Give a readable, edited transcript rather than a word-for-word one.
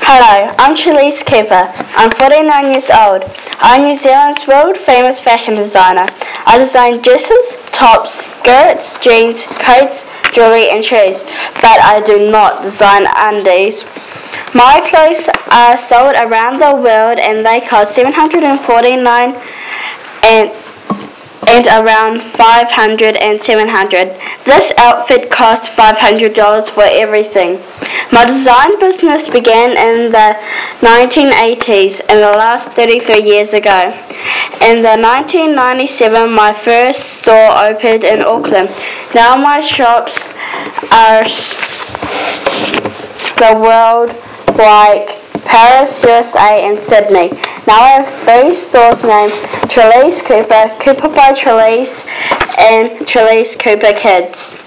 Hello, I'm Trelise Cooper. I'm 49 years old. I'm New Zealand's world famous fashion designer. I design dresses, tops, skirts, jeans, coats, jewellery and shoes, but I do not design undies. My clothes are sold around the world and they cost $749 and around $500 and $700. This outfit costs $500 for everything. My design business began in the 1980s and the last 33 years ago. In the 1997, my first store opened in Auckland. Now my shops are the world like Paris, USA and Sydney. Now I have 3 stores named Trelise Cooper, Cooper by Trelise and Trelise Cooper Kids.